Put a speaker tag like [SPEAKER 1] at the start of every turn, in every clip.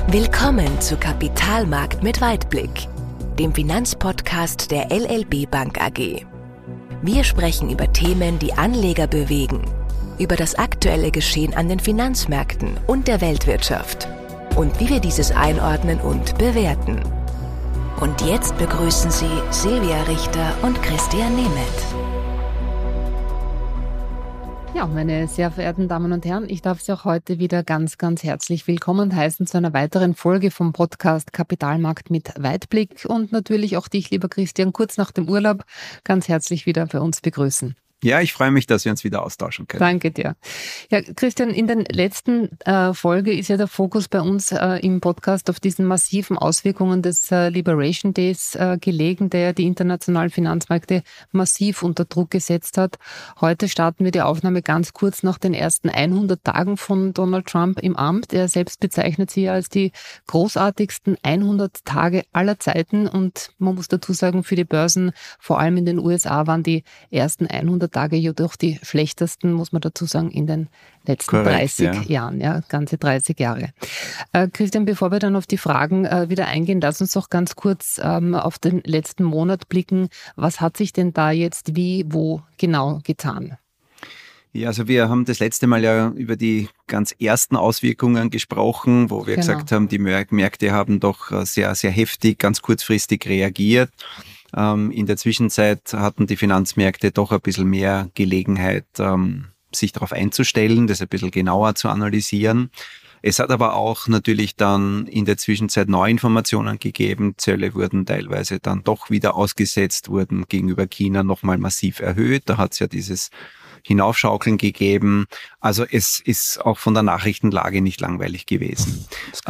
[SPEAKER 1] Willkommen zu Kapitalmarkt mit Weitblick, dem Finanzpodcast der LLB Bank AG. Wir sprechen über Themen, die Anleger bewegen, über das aktuelle Geschehen an den Finanzmärkten und der Weltwirtschaft und wie wir dieses einordnen und bewerten. Und jetzt begrüßen Sie Silvia Richter und Christian Nemeth.
[SPEAKER 2] Ja, meine sehr verehrten Damen und Herren, ich darf Sie auch heute wieder ganz, ganz herzlich willkommen heißen zu einer weiteren Folge vom Podcast Kapitalmarkt mit Weitblick und natürlich auch dich, lieber Christian, kurz nach dem Urlaub ganz herzlich wieder bei uns begrüßen.
[SPEAKER 3] Ja, ich freue mich, dass wir uns wieder austauschen können.
[SPEAKER 2] Danke dir. Ja, Christian, in der letzten Folge ist ja der Fokus bei uns im Podcast auf diesen massiven Auswirkungen des Liberation Days gelegen, der die internationalen Finanzmärkte massiv unter Druck gesetzt hat. Heute starten wir die Aufnahme ganz kurz nach den ersten 100 Tagen von Donald Trump im Amt. Er selbst bezeichnet sie als die großartigsten 100 Tage aller Zeiten und man muss dazu sagen, für die Börsen, vor allem in den USA, waren die ersten 100 Tage jedoch die schlechtesten, muss man dazu sagen, in den letzten 30 Jahren, ja, ganze 30 Jahre. Christian, bevor wir dann auf die Fragen wieder eingehen, lass uns doch ganz kurz auf den letzten Monat blicken. Was hat sich denn da jetzt wie, wo genau getan?
[SPEAKER 3] Ja, also wir haben das letzte Mal ja über die ganz ersten Auswirkungen gesprochen, wo wir gesagt haben, die Märkte haben doch sehr, sehr heftig, ganz kurzfristig reagiert. In der Zwischenzeit hatten die Finanzmärkte doch ein bisschen mehr Gelegenheit, sich darauf einzustellen, das ein bisschen genauer zu analysieren. Es hat aber auch natürlich dann in der Zwischenzeit neue Informationen gegeben. Zölle wurden teilweise dann doch wieder ausgesetzt, wurden gegenüber China nochmal massiv erhöht. Da hat es ja dieses Hinaufschaukeln gegeben. Also es ist auch von der Nachrichtenlage nicht langweilig gewesen.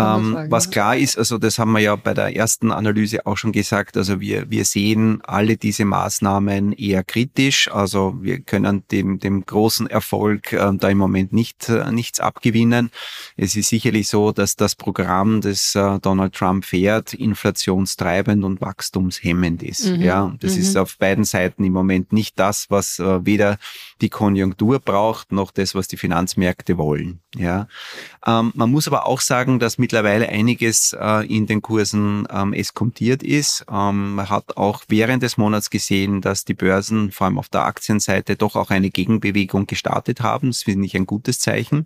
[SPEAKER 3] Was klar ist, also das haben wir ja bei der ersten Analyse auch schon gesagt, also wir sehen alle diese Maßnahmen eher kritisch. Also wir können dem großen Erfolg da im Moment nichts abgewinnen. Es ist sicherlich so, dass das Programm, das Donald Trump fährt, inflationstreibend und wachstumshemmend ist. Ja, das ist auf beiden Seiten im Moment nicht das, was weder die Konjunktur braucht, noch das, was die Finanzmärkte wollen. Ja, man muss aber auch sagen, dass mittlerweile einiges in den Kursen eskontiert ist. Man hat auch während des Monats gesehen, dass die Börsen, vor allem auf der Aktienseite, doch auch eine Gegenbewegung gestartet haben. Das finde ich ein gutes Zeichen,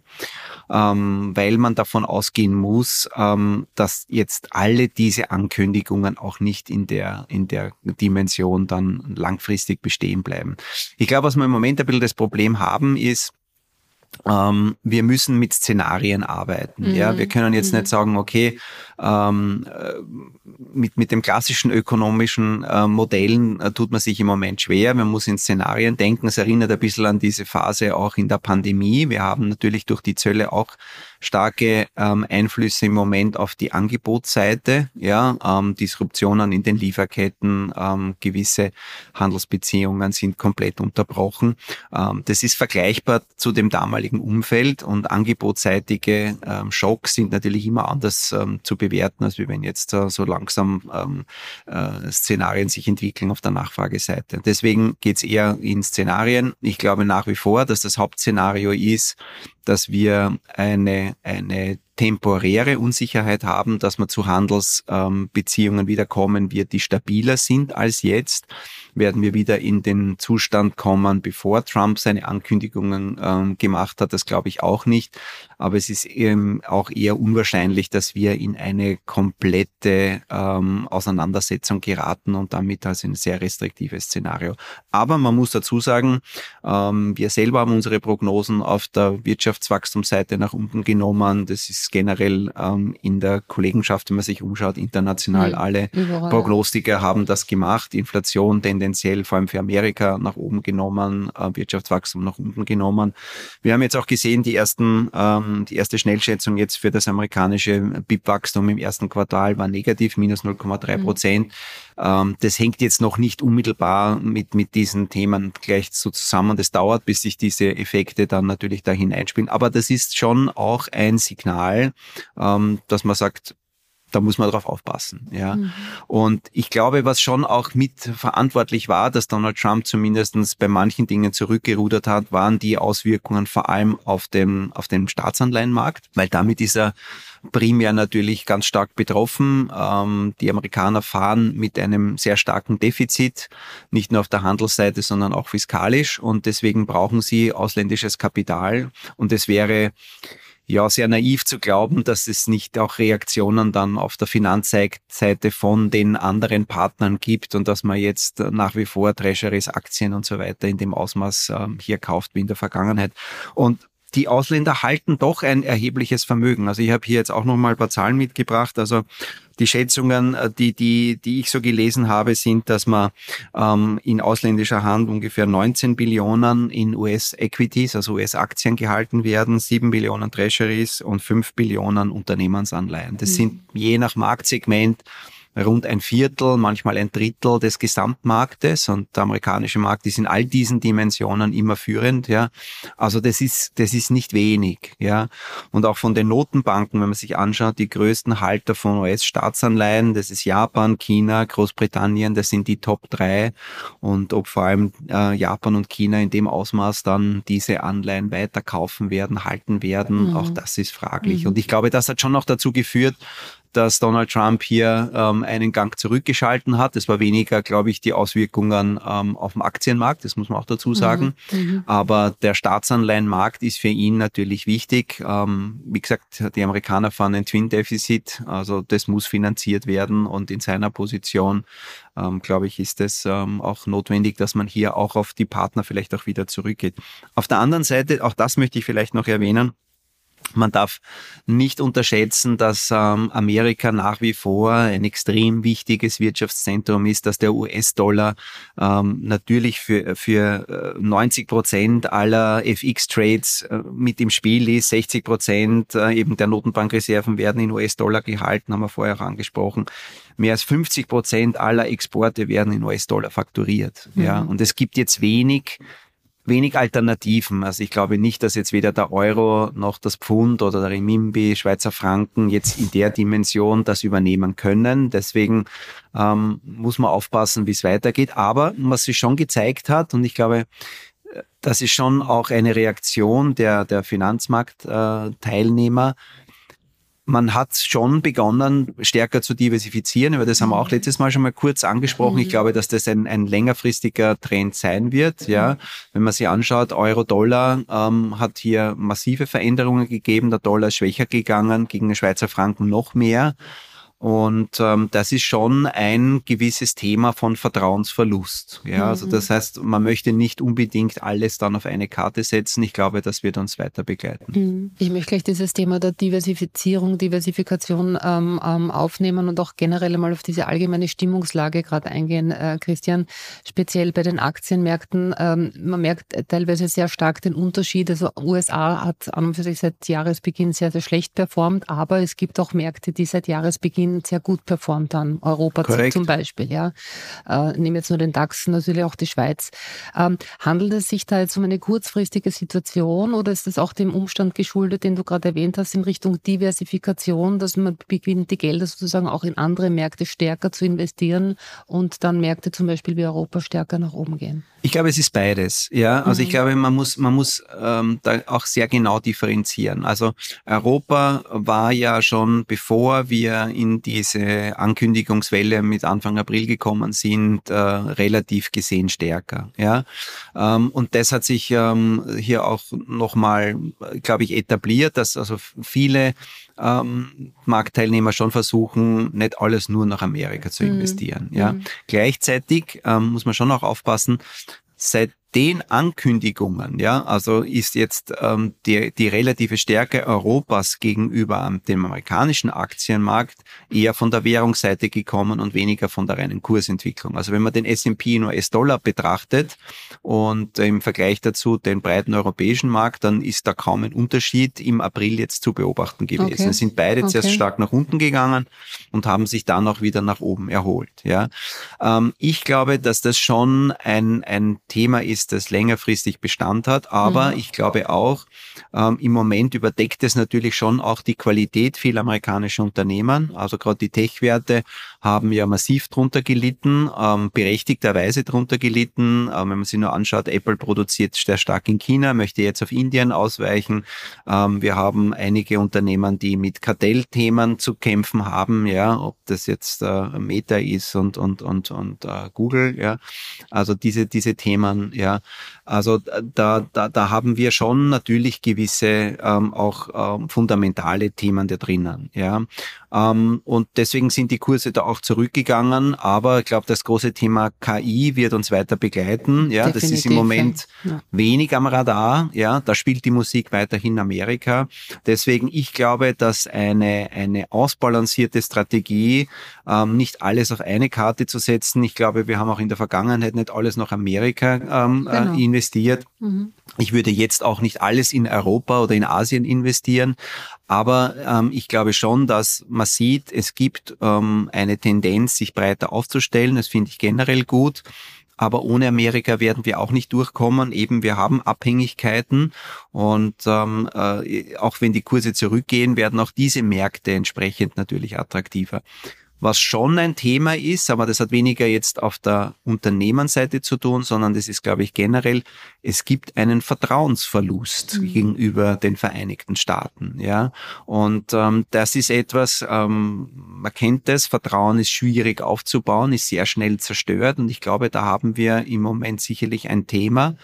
[SPEAKER 3] weil man davon ausgehen muss, dass jetzt alle diese Ankündigungen auch nicht in der Dimension dann langfristig bestehen bleiben. Ich glaube, was wir im Moment ein bisschen das Problem haben, ist, wir müssen mit Szenarien arbeiten. Ja, wir können jetzt nicht sagen, okay, mit dem klassischen ökonomischen Modellen tut man sich im Moment schwer. Man muss in Szenarien denken. Es erinnert ein bisschen an diese Phase auch in der Pandemie. Wir haben natürlich durch die Zölle auch starke Einflüsse im Moment auf die Angebotsseite, ja, Disruptionen in den Lieferketten, gewisse Handelsbeziehungen sind komplett unterbrochen. Das ist vergleichbar zu dem damaligen Umfeld und angebotsseitige Schocks sind natürlich immer anders zu bewerten, als wenn jetzt so langsam Szenarien sich entwickeln auf der Nachfrageseite. Deswegen geht's eher in Szenarien. Ich glaube nach wie vor, dass das Hauptszenario ist, dass wir eine temporäre Unsicherheit haben, dass man zu Handelsbeziehungen wieder kommen wird, die stabiler sind als jetzt. Werden wir wieder in den Zustand kommen, bevor Trump seine Ankündigungen gemacht hat? Das glaube ich auch nicht. Aber es ist eben auch eher unwahrscheinlich, dass wir in eine komplette Auseinandersetzung geraten und damit also ein sehr restriktives Szenario. Aber man muss dazu sagen, wir selber haben unsere Prognosen auf der Wirtschaftswachstumsseite nach unten genommen. Das ist generell in der Kollegenschaft, wenn man sich umschaut, international alle Prognostiker haben das gemacht. Inflation tendenziell vor allem für Amerika nach oben genommen, Wirtschaftswachstum nach unten genommen. Wir haben jetzt auch gesehen, die erste Schnellschätzung jetzt für das amerikanische BIP-Wachstum im ersten Quartal war negativ, minus 0,3%. Das hängt jetzt noch nicht unmittelbar mit diesen Themen gleich so zusammen. Das dauert, bis sich diese Effekte dann natürlich da hineinspielen. Aber das ist schon auch ein Signal, dass man sagt, da muss man drauf aufpassen. Ja. Und ich glaube, was schon auch mit verantwortlich war, dass Donald Trump zumindest bei manchen Dingen zurückgerudert hat, waren die Auswirkungen vor allem auf dem Staatsanleihenmarkt, weil damit ist er primär natürlich ganz stark betroffen. Die Amerikaner fahren mit einem sehr starken Defizit, nicht nur auf der Handelsseite, sondern auch fiskalisch, und deswegen brauchen sie ausländisches Kapital, und es wäre ja sehr naiv zu glauben, dass es nicht auch Reaktionen dann auf der Finanzseite von den anderen Partnern gibt und dass man jetzt nach wie vor Treasuries, Aktien und so weiter in dem Ausmaß hier kauft wie in der Vergangenheit. Und die Ausländer halten doch ein erhebliches Vermögen. Also ich habe hier jetzt auch noch mal ein paar Zahlen mitgebracht. Also die Schätzungen, die ich so gelesen habe, sind, dass man in ausländischer Hand ungefähr 19 Billionen in US-Equities, also US-Aktien gehalten werden, 7 Billionen Treasuries und 5 Billionen Unternehmensanleihen. Das sind je nach Marktsegment rund ein Viertel, manchmal ein Drittel des Gesamtmarktes, und der amerikanische Markt ist in all diesen Dimensionen immer führend, ja. Also das ist nicht wenig, ja. Und auch von den Notenbanken, wenn man sich anschaut, die größten Halter von US-Staatsanleihen, das ist Japan, China, Großbritannien, das sind die Top 3, und ob vor allem Japan und China in dem Ausmaß dann diese Anleihen weiter kaufen werden, halten werden, auch das ist fraglich. Und ich glaube, das hat schon noch dazu geführt, dass Donald Trump hier einen Gang zurückgeschalten hat. Das war weniger, glaube ich, die Auswirkungen auf dem Aktienmarkt, das muss man auch dazu sagen. Aber der Staatsanleihenmarkt ist für ihn natürlich wichtig. Wie gesagt, die Amerikaner fahren ein Twin-Defizit, also das muss finanziert werden, und in seiner Position, glaube ich, ist es auch notwendig, dass man hier auch auf die Partner vielleicht auch wieder zurückgeht. Auf der anderen Seite, auch das möchte ich vielleicht noch erwähnen, man darf nicht unterschätzen, dass Amerika nach wie vor ein extrem wichtiges Wirtschaftszentrum ist, dass der US-Dollar natürlich für 90% aller FX-Trades mit im Spiel ist. 60% eben der Notenbankreserven werden in US-Dollar gehalten, haben wir vorher auch angesprochen. Mehr als 50% aller Exporte werden in US-Dollar fakturiert. Ja, und es gibt jetzt wenig Alternativen. Also ich glaube nicht, dass jetzt weder der Euro noch das Pfund oder der Renminbi, Schweizer Franken jetzt in der Dimension das übernehmen können. Deswegen muss man aufpassen, wie es weitergeht. Aber was sich schon gezeigt hat, und ich glaube, das ist schon auch eine Reaktion der Finanzmarktteilnehmer, man hat schon begonnen, stärker zu diversifizieren. Über das haben wir auch letztes Mal schon mal kurz angesprochen. Ich glaube, dass das ein längerfristiger Trend sein wird. Ja, wenn man sich anschaut, Euro-Dollar hat hier massive Veränderungen gegeben. Der Dollar ist schwächer gegangen, gegen den Schweizer Franken noch mehr. Und das ist schon ein gewisses Thema von Vertrauensverlust. Ja, also das heißt, man möchte nicht unbedingt alles dann auf eine Karte setzen. Ich glaube, das wird uns weiter begleiten.
[SPEAKER 2] Ich möchte gleich dieses Thema der Diversifikation aufnehmen und auch generell mal auf diese allgemeine Stimmungslage gerade eingehen, Christian. Speziell bei den Aktienmärkten. Man merkt teilweise sehr stark den Unterschied. Also USA hat an und für sich seit Jahresbeginn sehr, sehr schlecht performt, aber es gibt auch Märkte, die seit Jahresbeginn sehr gut performt haben. Europa zum Beispiel, ja. Nehmen jetzt nur den DAX, natürlich auch die Schweiz. Handelt es sich da jetzt um eine kurzfristige Situation oder ist das auch dem Umstand geschuldet, den du gerade erwähnt hast, in Richtung Diversifikation, dass man beginnt, die Gelder sozusagen auch in andere Märkte stärker zu investieren und dann Märkte zum Beispiel wie Europa stärker nach oben gehen?
[SPEAKER 3] Ich glaube, es ist beides. Ja, also ich glaube, man muss da auch sehr genau differenzieren. Also Europa war ja schon, bevor wir in diese Ankündigungswelle mit Anfang April gekommen sind, relativ gesehen stärker. Ja, und das hat sich hier auch nochmal, glaube ich, etabliert, dass also viele Marktteilnehmer schon versuchen, nicht alles nur nach Amerika zu investieren. Ja, gleichzeitig muss man schon auch aufpassen, seit den Ankündigungen, ja, also ist jetzt die relative Stärke Europas gegenüber dem amerikanischen Aktienmarkt eher von der Währungsseite gekommen und weniger von der reinen Kursentwicklung. Also wenn man den S&P in US-Dollar betrachtet und im Vergleich dazu den breiten europäischen Markt, dann ist da kaum ein Unterschied im April jetzt zu beobachten gewesen. Okay. Es sind beide zuerst stark nach unten gegangen und haben sich dann auch wieder nach oben erholt. Ja, ich glaube, dass das schon ein Thema ist, ist, das längerfristig Bestand hat. Aber ich glaube auch, im Moment überdeckt es natürlich schon auch die Qualität vieler amerikanischer Unternehmen. Also gerade die Tech-Werte haben ja massiv drunter gelitten, berechtigterweise drunter gelitten. Wenn man sich nur anschaut, Apple produziert sehr stark in China, möchte jetzt auf Indien ausweichen. Wir haben einige Unternehmen, die mit Kartellthemen zu kämpfen haben, ja, ob das jetzt Meta ist und Google, ja. Also diese Themen, ja. Also da haben wir schon natürlich gewisse auch fundamentale Themen da drinnen, ja. Und deswegen sind die Kurse da auch zurückgegangen, aber ich glaube, das große Thema KI wird uns weiter begleiten, ja.
[SPEAKER 2] Definitiv,
[SPEAKER 3] das ist im Moment wenig am Radar, ja. Da spielt die Musik weiterhin Amerika. Deswegen, ich glaube, dass eine ausbalancierte Strategie, nicht alles auf eine Karte zu setzen. Ich glaube, wir haben auch in der Vergangenheit nicht alles nach Amerika investiert. Ich würde jetzt auch nicht alles in Europa oder in Asien investieren, aber ich glaube schon, dass man sieht, es gibt eine Tendenz, sich breiter aufzustellen. Das finde ich generell gut. Aber ohne Amerika werden wir auch nicht durchkommen. Eben, wir haben Abhängigkeiten und auch wenn die Kurse zurückgehen, werden auch diese Märkte entsprechend natürlich attraktiver. Was schon ein Thema ist, aber das hat weniger jetzt auf der Unternehmensseite zu tun, sondern das ist, glaube ich, generell, es gibt einen Vertrauensverlust gegenüber den Vereinigten Staaten, ja. Und das ist etwas, man kennt das, Vertrauen ist schwierig aufzubauen, ist sehr schnell zerstört und ich glaube, da haben wir im Moment sicherlich ein Thema.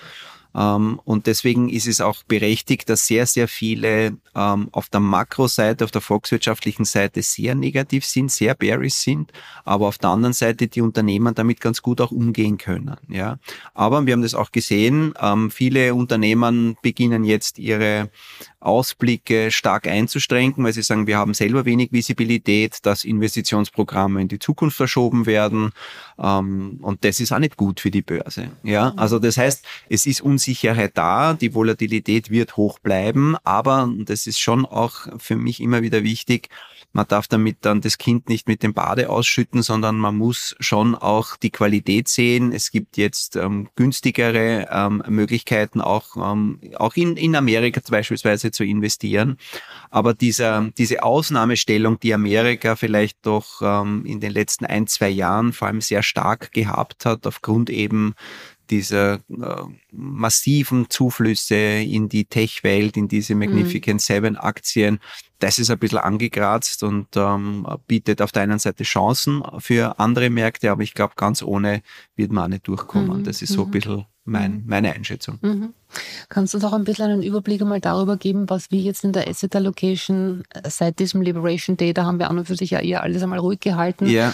[SPEAKER 3] Und deswegen ist es auch berechtigt, dass sehr, sehr viele auf der Makroseite, auf der volkswirtschaftlichen Seite sehr negativ sind, sehr bearish sind, aber auf der anderen Seite die Unternehmen damit ganz gut auch umgehen können. Ja, aber wir haben das auch gesehen, viele Unternehmen beginnen jetzt ihre Ausblicke stark einzuschränken, weil sie sagen, wir haben selber wenig Visibilität, dass Investitionsprogramme in die Zukunft verschoben werden und das ist auch nicht gut für die Börse. Ja, also das heißt, es ist Unsicherheit da, die Volatilität wird hoch bleiben, aber das ist schon auch für mich immer wieder wichtig, man darf damit dann das Kind nicht mit dem Bade ausschütten, sondern man muss schon auch die Qualität sehen. Es gibt jetzt günstigere Möglichkeiten, auch in Amerika beispielsweise zu investieren. Aber diese Ausnahmestellung, die Amerika vielleicht doch in den letzten 1-2 Jahren vor allem sehr stark gehabt hat, aufgrund eben dieser massiven Zuflüsse in die Tech-Welt, in diese Magnificent Seven Aktien, das ist ein bisschen angekratzt und bietet auf der einen Seite Chancen für andere Märkte, aber ich glaube, ganz ohne wird man auch nicht durchkommen. Das ist so ein bisschen meine Einschätzung.
[SPEAKER 2] Kannst du uns auch ein bisschen einen Überblick einmal darüber geben, was wir jetzt in der Asset Allocation seit diesem Liberation Day, da haben wir an und für sich ja eher alles einmal ruhig gehalten. Ja.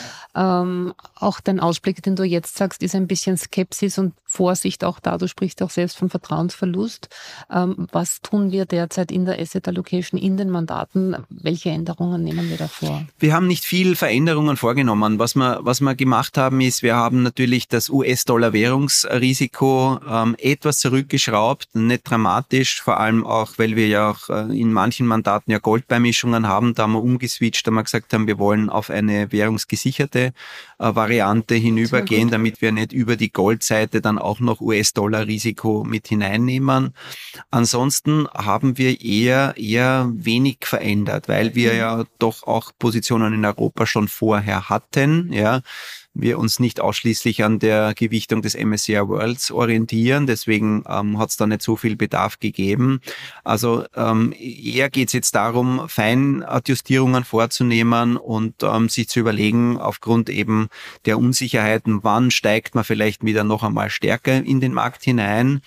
[SPEAKER 2] Auch dein Ausblick, den du jetzt sagst, ist ein bisschen Skepsis und Vorsicht auch da. Du sprichst auch selbst von Vertrauensverlust. Was tun wir derzeit in der Asset Allocation, in den Mandaten? Welche Änderungen nehmen wir da vor?
[SPEAKER 3] Wir haben nicht viel Veränderungen vorgenommen. Was wir gemacht haben, ist, wir haben natürlich das US-Dollar-Währungsrisiko etwas zurückgeschraubt. Nicht dramatisch, vor allem auch, weil wir ja auch in manchen Mandaten ja Goldbeimischungen haben. Da haben wir umgeswitcht, da haben wir gesagt haben, wir wollen auf eine währungsgesicherte Variante hinübergehen, damit wir nicht über die Goldseite dann auch noch US-Dollar-Risiko mit hineinnehmen. Ansonsten haben wir eher wenig verändert, weil wir ja doch auch Positionen in Europa schon vorher hatten, ja. Wir uns nicht ausschließlich an der Gewichtung des MSCI Worlds orientieren. Deswegen hat es da nicht so viel Bedarf gegeben. Also eher geht es jetzt darum, Feinadjustierungen vorzunehmen und sich zu überlegen, aufgrund eben der Unsicherheiten, wann steigt man vielleicht wieder noch einmal stärker in den Markt hinein.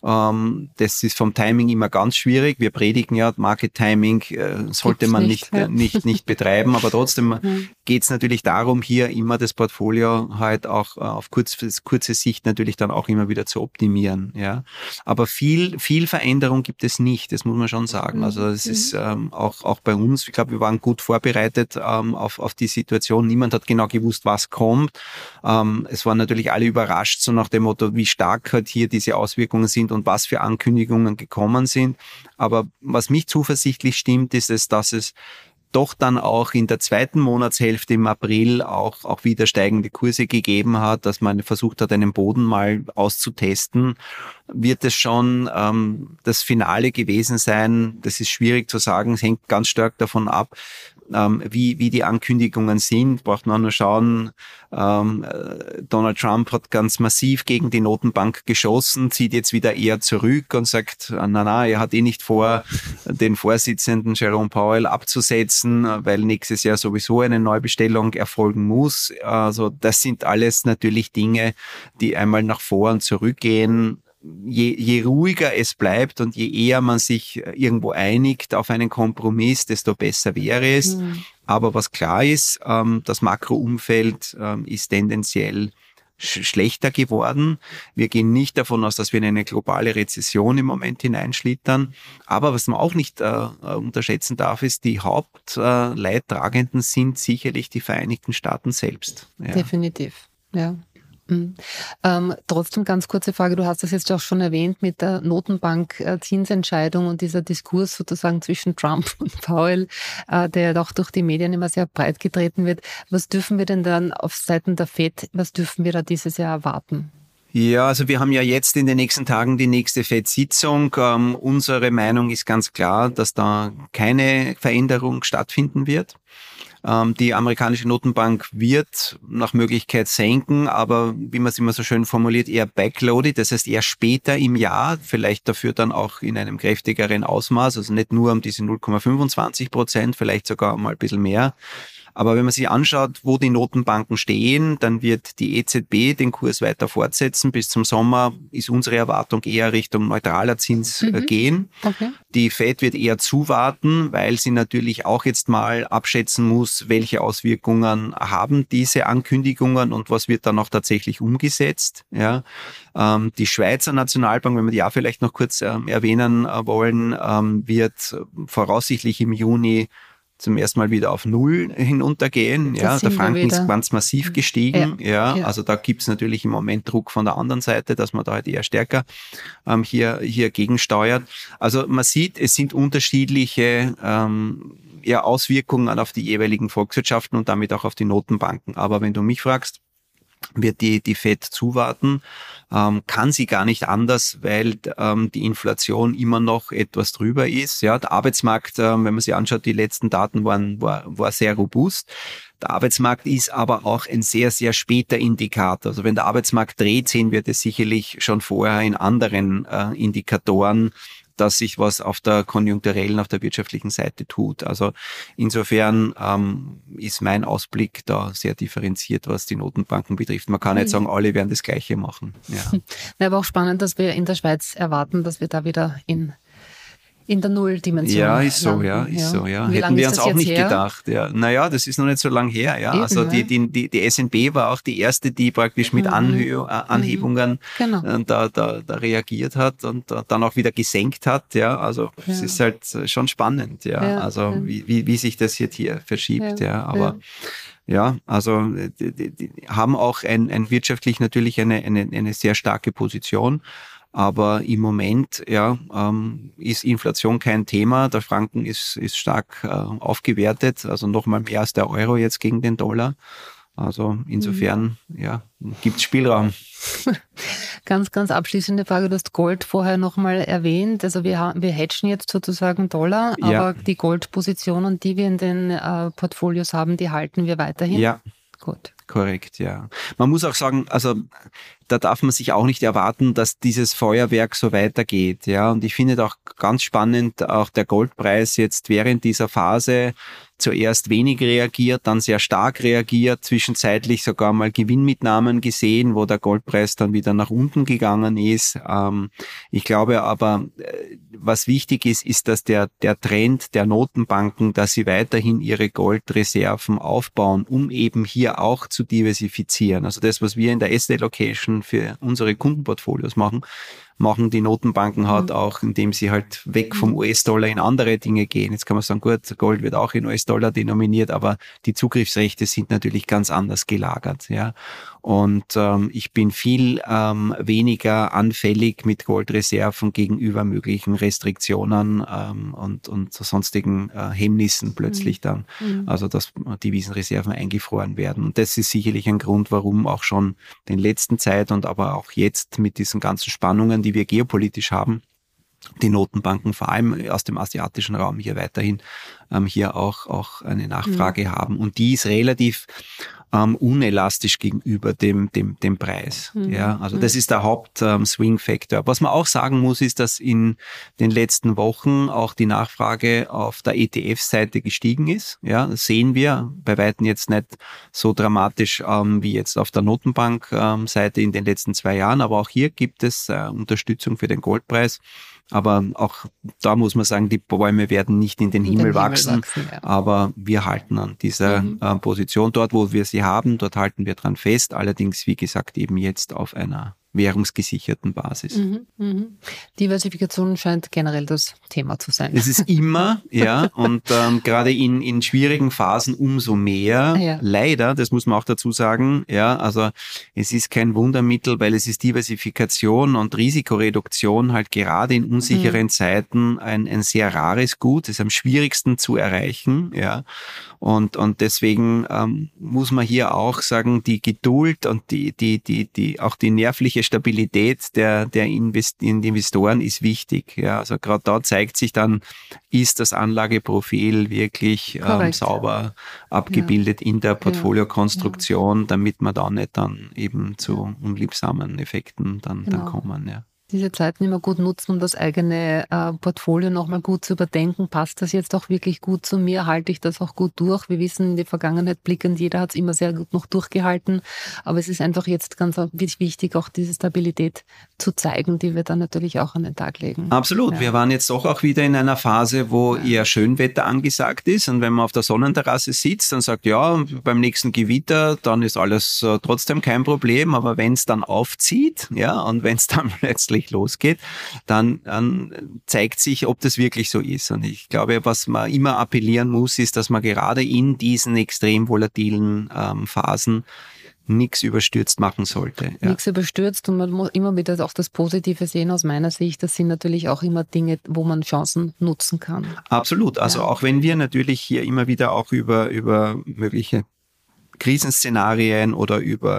[SPEAKER 3] Das ist vom Timing immer ganz schwierig. Wir predigen ja, Market Timing sollte man nicht betreiben, aber trotzdem geht es natürlich darum, hier immer das Portfolio halt auch auf kurze Sicht natürlich dann auch immer wieder zu optimieren, ja. Aber viel Veränderung gibt es nicht, das muss man schon sagen. Also es ist auch bei uns, ich glaube, wir waren gut vorbereitet auf die Situation. Niemand hat genau gewusst, was kommt. Es waren natürlich alle überrascht, so nach dem Motto, wie stark halt hier diese Auswirkungen sind und was für Ankündigungen gekommen sind. Aber was mich zuversichtlich stimmt, ist es, dass es doch dann auch in der zweiten Monatshälfte im April auch wieder steigende Kurse gegeben hat, dass man versucht hat, einen Boden mal auszutesten, wird es schon das Finale gewesen sein. Das ist schwierig zu sagen. Es hängt ganz stark davon ab, wie die Ankündigungen sind. Braucht man nur schauen, Donald Trump hat ganz massiv gegen die Notenbank geschossen, zieht jetzt wieder eher zurück und sagt, er hat nicht vor, den Vorsitzenden Jerome Powell abzusetzen, weil nächstes Jahr sowieso eine Neubestellung erfolgen muss. Also das sind alles natürlich Dinge, die einmal nach vor und zurück gehen. Je ruhiger es bleibt und je eher man sich irgendwo einigt auf einen Kompromiss, desto besser wäre es. Aber was klar ist, das Makroumfeld ist tendenziell schlechter geworden. Wir gehen nicht davon aus, dass wir in eine globale Rezession im Moment hineinschlittern. Aber was man auch nicht unterschätzen darf, ist, die Hauptleidtragenden sind sicherlich die Vereinigten Staaten selbst. Ja.
[SPEAKER 2] Definitiv, ja. Trotzdem ganz kurze Frage, du hast das jetzt auch schon erwähnt mit der Notenbank-Zinsentscheidung und dieser Diskurs sozusagen zwischen Trump und Powell, der doch durch die Medien immer sehr breit getreten wird. Was dürfen wir denn dann auf Seiten der FED, was dürfen wir da dieses Jahr erwarten?
[SPEAKER 3] Ja, also wir haben ja jetzt in den nächsten Tagen die nächste FED-Sitzung. Unsere Meinung ist ganz klar, dass da keine Veränderung stattfinden wird. Die amerikanische Notenbank wird nach Möglichkeit senken, aber wie man es immer so schön formuliert, eher backloaded, das heißt eher später im Jahr, vielleicht dafür dann auch in einem kräftigeren Ausmaß, also nicht nur um diese 0,25%, vielleicht sogar mal ein bisschen mehr. Aber wenn man sich anschaut, wo die Notenbanken stehen, dann wird die EZB den Kurs weiter fortsetzen. Bis zum Sommer ist unsere Erwartung eher Richtung neutraler Zins gehen. Okay. Die FED wird eher zuwarten, weil sie natürlich auch jetzt mal abschätzen muss, welche Auswirkungen haben diese Ankündigungen und was wird dann auch tatsächlich umgesetzt. Ja. Die Schweizer Nationalbank, wenn wir die auch vielleicht noch kurz erwähnen wollen, wird voraussichtlich im Juni zum ersten Mal wieder auf Null hinuntergehen. Ja, der Franken ist ganz massiv gestiegen. Ja, also da gibt's natürlich im Moment Druck von der anderen Seite, dass man da halt eher stärker hier gegensteuert. Also man sieht, es sind unterschiedliche Auswirkungen auf die jeweiligen Volkswirtschaften und damit auch auf die Notenbanken. Aber wenn du mich fragst, wird die FED zuwarten, kann sie gar nicht anders, weil die Inflation immer noch etwas drüber ist. Ja, der Arbeitsmarkt, wenn man sich anschaut, die letzten Daten war sehr robust. Der Arbeitsmarkt ist aber auch ein sehr, sehr später Indikator. Also wenn der Arbeitsmarkt dreht, sehen wir das sicherlich schon vorher in anderen Indikatoren, dass sich was auf der konjunkturellen, auf der wirtschaftlichen Seite tut. Also insofern ist mein Ausblick da sehr differenziert, was die Notenbanken betrifft. Man kann nicht sagen, alle werden das Gleiche machen. Ja.
[SPEAKER 2] Aber auch spannend, dass wir in der Schweiz erwarten, dass wir da wieder in der Nulldimension.
[SPEAKER 3] Ja, ist so, ja. Hätten wir uns auch nicht gedacht. Ja. Naja, das ist noch nicht so lang her. Ja. Eben, also die SNB war auch die erste, die praktisch mit Anhebungen da reagiert hat und dann auch wieder gesenkt hat. Ja, also es ist halt schon spannend. Ja, also wie sich das jetzt hier verschiebt. Ja, aber ja, also die haben auch ein wirtschaftlich natürlich eine sehr starke Position. Aber im Moment ist Inflation kein Thema. Der Franken ist stark aufgewertet, also nochmal mehr als der Euro jetzt gegen den Dollar. Also insofern gibt's Spielraum.
[SPEAKER 2] Ganz, ganz abschließende Frage. Du hast Gold vorher nochmal erwähnt. Also wir hedgen jetzt sozusagen Dollar, aber die Goldpositionen, die wir in den Portfolios haben, die halten wir weiterhin?
[SPEAKER 3] Ja.
[SPEAKER 2] Gut.
[SPEAKER 3] Korrekt, ja. Man muss auch sagen, also da darf man sich auch nicht erwarten, dass dieses Feuerwerk so weitergeht, ja. Und ich finde auch ganz spannend, auch der Goldpreis jetzt während dieser Phase zuerst wenig reagiert, dann sehr stark reagiert, zwischenzeitlich sogar mal Gewinnmitnahmen gesehen, wo der Goldpreis dann wieder nach unten gegangen ist. Ich glaube aber, was wichtig ist, dass der Trend der Notenbanken, dass sie weiterhin ihre Goldreserven aufbauen, um eben hier auch zu diversifizieren. Also das, was wir in der Asset Allocation für unsere Kundenportfolios machen, machen die Notenbanken halt auch, indem sie halt weg vom US-Dollar in andere Dinge gehen. Jetzt kann man sagen, gut, Gold wird auch in US-Dollar denominiert, aber die Zugriffsrechte sind natürlich ganz anders gelagert. Ja. Und ich bin viel weniger anfällig mit Goldreserven gegenüber möglichen Restriktionen und sonstigen Hemmnissen plötzlich dann. Also dass Devisenreserven eingefroren werden. Und das ist sicherlich ein Grund, warum auch schon in letzter Zeit und aber auch jetzt mit diesen ganzen Spannungen, die wir geopolitisch haben, die Notenbanken vor allem aus dem asiatischen Raum hier weiterhin hier auch eine Nachfrage haben. Und die ist relativ unelastisch gegenüber dem Preis. Ja, also das ist der Haupt-Swing-Factor. Was man auch sagen muss, ist, dass in den letzten Wochen auch die Nachfrage auf der ETF-Seite gestiegen ist. Ja, das sehen wir bei weitem jetzt nicht so dramatisch wie jetzt auf der Notenbank-Seite in den letzten 2 Jahren, aber auch hier gibt es Unterstützung für den Goldpreis. Aber auch da muss man sagen, die Bäume werden nicht in den Himmel wachsen, ja. Aber wir halten an dieser Position. Dort, wo wir sie haben, dort halten wir dran fest. Allerdings, wie gesagt, eben jetzt auf einer währungsgesicherten Basis.
[SPEAKER 2] Diversifikation scheint generell das Thema zu sein.
[SPEAKER 3] Es ist immer, ja, und gerade in schwierigen Phasen umso mehr. Ja. Leider, das muss man auch dazu sagen, ja, also es ist kein Wundermittel, weil es ist Diversifikation und Risikoreduktion halt gerade in unsicheren Zeiten ein sehr rares Gut, ist am schwierigsten zu erreichen, ja. Und deswegen muss man hier auch sagen, die Geduld und auch die nervliche Stabilität der Investoren ist wichtig. Ja, also gerade da zeigt sich dann, ist das Anlageprofil wirklich sauber abgebildet in der Portfoliokonstruktion, damit man da nicht dann eben zu unliebsamen Effekten dann kommen. Ja.
[SPEAKER 2] Diese Zeiten immer gut nutzen, um das eigene Portfolio nochmal gut zu überdenken. Passt das jetzt auch wirklich gut zu mir? Halte ich das auch gut durch? Wir wissen, in die Vergangenheit blickend, jeder hat es immer sehr gut noch durchgehalten. Aber es ist einfach jetzt ganz wichtig, auch diese Stabilität zu zeigen, die wir dann natürlich auch an den Tag legen.
[SPEAKER 3] Absolut. Ja. Wir waren jetzt doch auch wieder in einer Phase, wo eher Schönwetter angesagt ist. Und wenn man auf der Sonnenterrasse sitzt und sagt, ja, beim nächsten Gewitter, dann ist alles trotzdem kein Problem. Aber wenn es dann aufzieht, ja, und wenn es dann plötzlich losgeht, dann zeigt sich, ob das wirklich so ist. Und ich glaube, was man immer appellieren muss, ist, dass man gerade in diesen extrem volatilen Phasen nichts überstürzt machen sollte. Ja.
[SPEAKER 2] Nichts überstürzt, und man muss immer wieder auch das Positive sehen aus meiner Sicht. Das sind natürlich auch immer Dinge, wo man Chancen nutzen kann.
[SPEAKER 3] Absolut. Also auch wenn wir natürlich hier immer wieder auch über mögliche Krisenszenarien oder über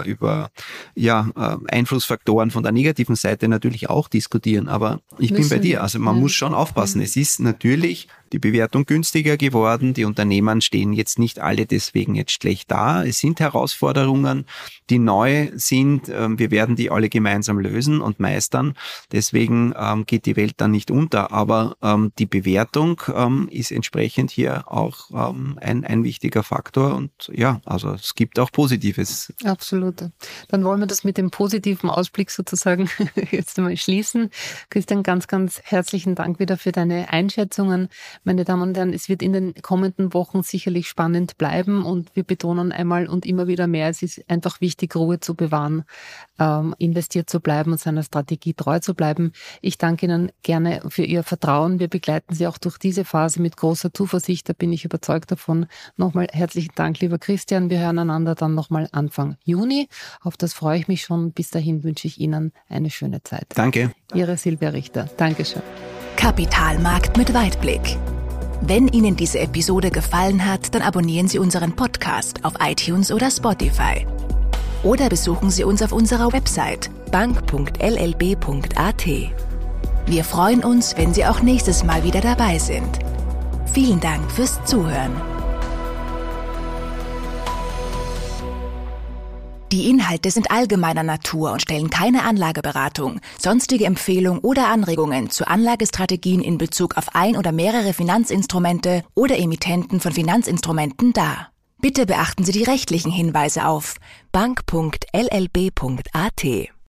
[SPEAKER 3] Einflussfaktoren von der negativen Seite natürlich auch diskutieren. Aber ich bin bei dir. Also man muss schon aufpassen. Es ist natürlich die Bewertung günstiger geworden. Die Unternehmen stehen jetzt nicht alle deswegen jetzt schlecht da. Es sind Herausforderungen, die neu sind. Wir werden die alle gemeinsam lösen und meistern. Deswegen geht die Welt dann nicht unter. Aber die Bewertung ist entsprechend hier auch ein wichtiger Faktor. Und ja, also es gibt auch Positives.
[SPEAKER 2] Absolut. Dann wollen wir das mit dem positiven Ausblick sozusagen jetzt einmal schließen. Christian, ganz, ganz herzlichen Dank wieder für deine Einschätzungen. Meine Damen und Herren, es wird in den kommenden Wochen sicherlich spannend bleiben, und wir betonen einmal und immer wieder mehr, es ist einfach wichtig, Ruhe zu bewahren, investiert zu bleiben und seiner Strategie treu zu bleiben. Ich danke Ihnen gerne für Ihr Vertrauen. Wir begleiten Sie auch durch diese Phase mit großer Zuversicht, da bin ich überzeugt davon. Nochmal herzlichen Dank, lieber Christian. Wir hören einander dann nochmal Anfang Juni. Auf das freue ich mich schon. Bis dahin wünsche ich Ihnen eine schöne Zeit.
[SPEAKER 3] Danke.
[SPEAKER 2] Ihre Silvia Richter. Dankeschön.
[SPEAKER 1] Kapitalmarkt mit Weitblick. Wenn Ihnen diese Episode gefallen hat, dann abonnieren Sie unseren Podcast auf iTunes oder Spotify. Oder besuchen Sie uns auf unserer Website bank.llb.at. Wir freuen uns, wenn Sie auch nächstes Mal wieder dabei sind. Vielen Dank fürs Zuhören. Die Inhalte sind allgemeiner Natur und stellen keine Anlageberatung, sonstige Empfehlung oder Anregungen zu Anlagestrategien in Bezug auf ein oder mehrere Finanzinstrumente oder Emittenten von Finanzinstrumenten dar. Bitte beachten Sie die rechtlichen Hinweise auf bank.llb.at.